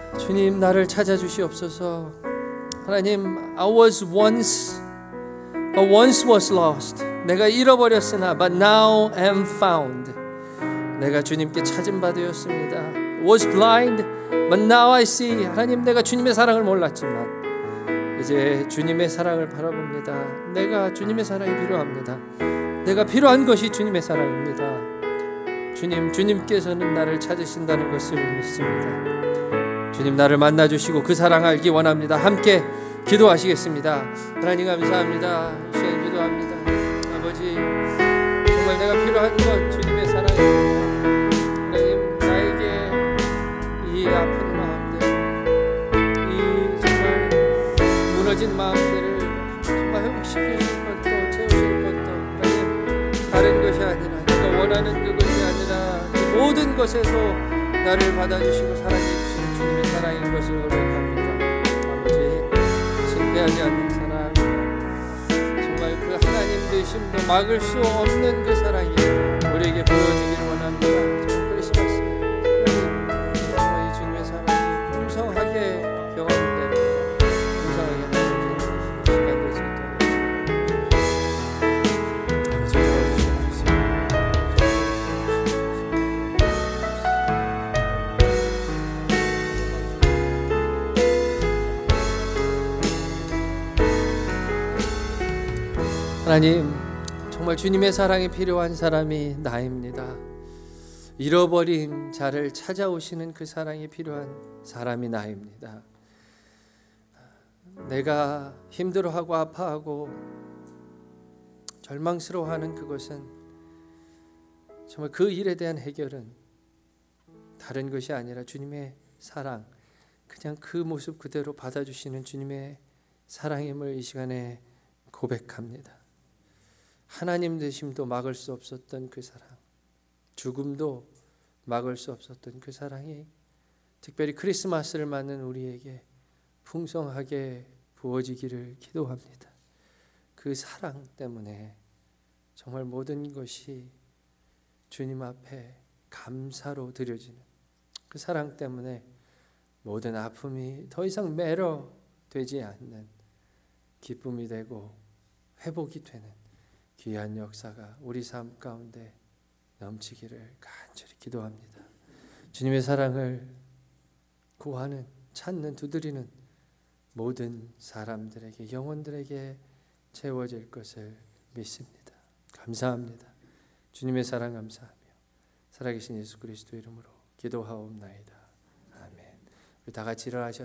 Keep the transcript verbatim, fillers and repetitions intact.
주님, 나를 찾아주시옵소서. 하나님, I was once, I once was lost. 내가 잃어버렸으나 but now am found. 내가 주님께 찾은 바 되었습니다. Was blind but now I see. 하나님, 내가 주님의 사랑을 몰랐지만 이제 주님의 사랑을 바라봅니다. 내가 주님의 사랑이 필요합니다. 내가 필요한 것이 주님의 사랑입니다. 주님, 주님께서는 나를 찾으신다는 것을 믿습니다. 주님, 나를 만나주시고 그 사랑 알기 원합니다. 함께 기도하시겠습니다. 하나님 감사합니다. 이 시간 기도합니다. 아버지, 정말 내가 필요한 것 주님의 사랑입니다. 하나님, 나에게 이 아픈 마음들, 이 정말 무너진 마음들을 정말 회복시키실 것도 채우실 것도 하나님, 다른 것이 아니라 내가 원하는 그것이 아니라 그 모든 것에서 나를 받아주시고 사랑해주시는 주님의 사랑인 것을 고백합니다. 아버지, 실패하지 않는 사랑, 정말 그 하나님 되심도 막을 수 없는 그 사랑이 우리에게 보여지길 원합니다. 정말 크리스마스 정말 이 주님의 사랑이 풍성하게 경험되고 풍성하게 나눠지는 시간 될 수 있도록 하나님, 정말 주님의 사랑이 필요한 사람이 나입니다. 잃어버린 자를 찾아오시는 그 사랑이 필요한 사람이 나입니다. 내가 힘들어하고 아파하고 절망스러워하는 그것은 정말 그 일에 대한 해결은 다른 것이 아니라 주님의 사랑, 그냥 그 모습 그대로 받아주시는 주님의 사랑임을 이 시간에 고백합니다. 하나님 되심도 막을 수 없었던 그 사랑, 죽음도 막을 수 없었던 그 사랑이 특별히 크리스마스를 맞는 우리에게 풍성하게 부어지기를 기도합니다. 그 사랑 때문에 정말 모든 것이 주님 앞에 감사로 드려지는 그 사랑 때문에 모든 아픔이 더 이상 매료되지 않는 기쁨이 되고 회복이 되는 귀한 역사가 우리 삶 가운데 넘치기를 간절히 기도합니다. 주님의 사랑을 구하는, 찾는, 두드리는 모든 사람들에게, 영혼들에게 채워질 것을 믿습니다. 감사합니다. 주님의 사랑 감사하며 살아계신 예수 그리스도 이름으로 기도하옵나이다. 아멘. 우리 다 같이 일어나셔서